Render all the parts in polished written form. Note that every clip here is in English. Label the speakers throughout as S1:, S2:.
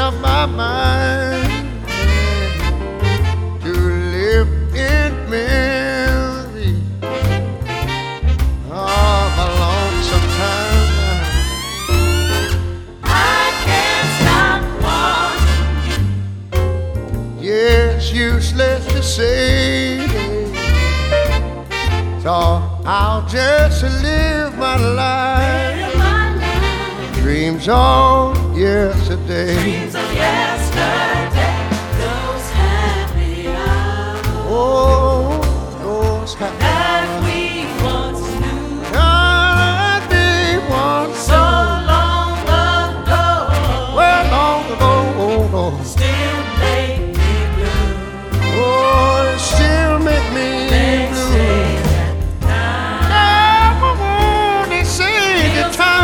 S1: up my mind to live in memory of a lonesome time.
S2: I can't stop wanting you.
S1: Yeah, it's useless to say, so I'll just live my life. Dreams of yesterday.
S2: Dreams of yesterday, those happy hours.
S1: Oh, those happy
S2: That
S1: hours
S2: we once knew.
S1: that we once
S2: So long ago.
S1: well, long ago.
S2: Still make me blue.
S1: Oh, it still make me
S2: They
S1: blue.
S2: say that
S1: They say the
S2: feels
S1: time.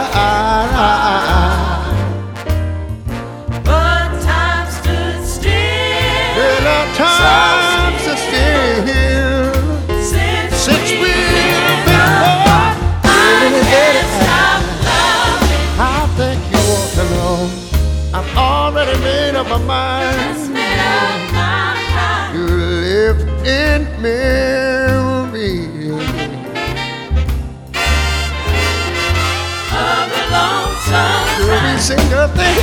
S2: but time stood still.
S1: Well, our times are still since we've been apart.
S2: I can't stop loving.
S1: I think you ought to know I've already made up my mind.
S2: Just made up my mind.
S1: You live in memory
S2: Of the lonesome
S1: every
S2: time.
S1: single thing.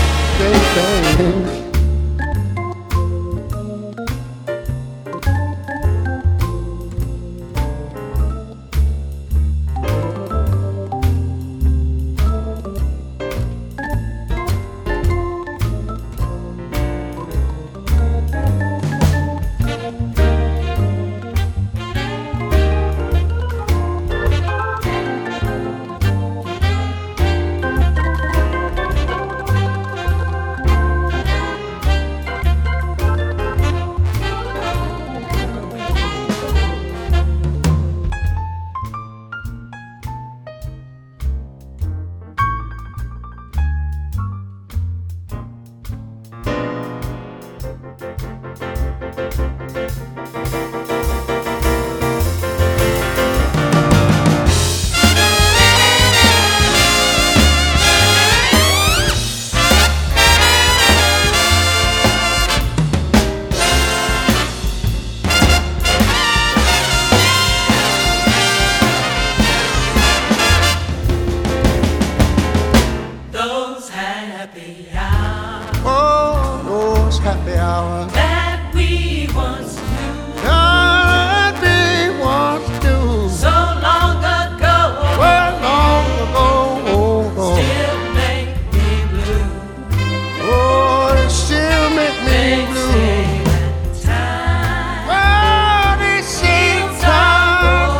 S2: Those happy hours
S1: Oh, those happy hours
S2: that we once knew.
S1: that we once knew.
S2: So long ago.
S1: Well, long ago.
S2: Still make me blue.
S1: Oh, it still make me
S2: They
S1: blue.
S2: say that time
S1: Oh, they say time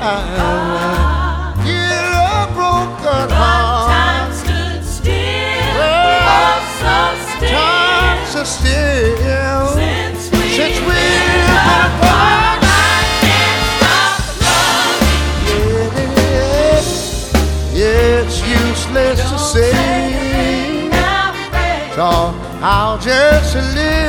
S1: heal a broken
S2: but
S1: heart.
S2: time stood still.
S1: Well,
S2: Oh, so still.
S1: Times are still
S2: Since we've
S1: since we've
S2: been
S1: been apart.
S2: I can't stop loving
S1: Yeah, it's useless to say,
S2: now, babe.
S1: so I'll just live